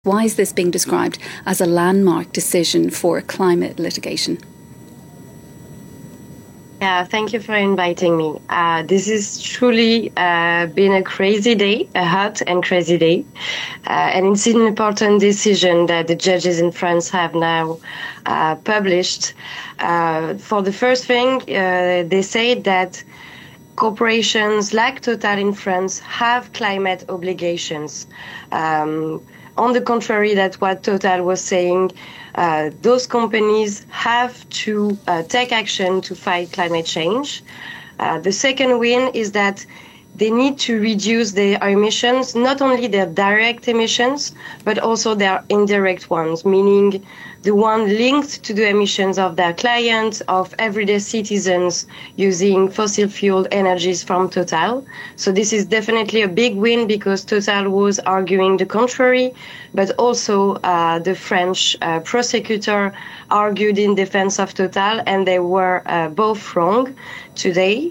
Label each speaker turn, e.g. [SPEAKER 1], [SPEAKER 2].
[SPEAKER 1] Why is this being described as a landmark decision for climate litigation?
[SPEAKER 2] Yeah, thank you for inviting me. This is truly been a crazy day, a hot and crazy day. And it's an important decision that the judges in France have now published. For the first thing, they say that corporations like Total in France have climate obligations. On the contrary, that's what Total was saying. Those companies have to take action to fight climate change. The second win is that they need to reduce their emissions, not only their direct emissions, but also their indirect ones, meaning the one linked to the emissions of their clients, of everyday citizens using fossil fuel energies from Total. So this is definitely a big win because Total was arguing the contrary, but also the French prosecutor argued in defense of Total, and they were both wrong today.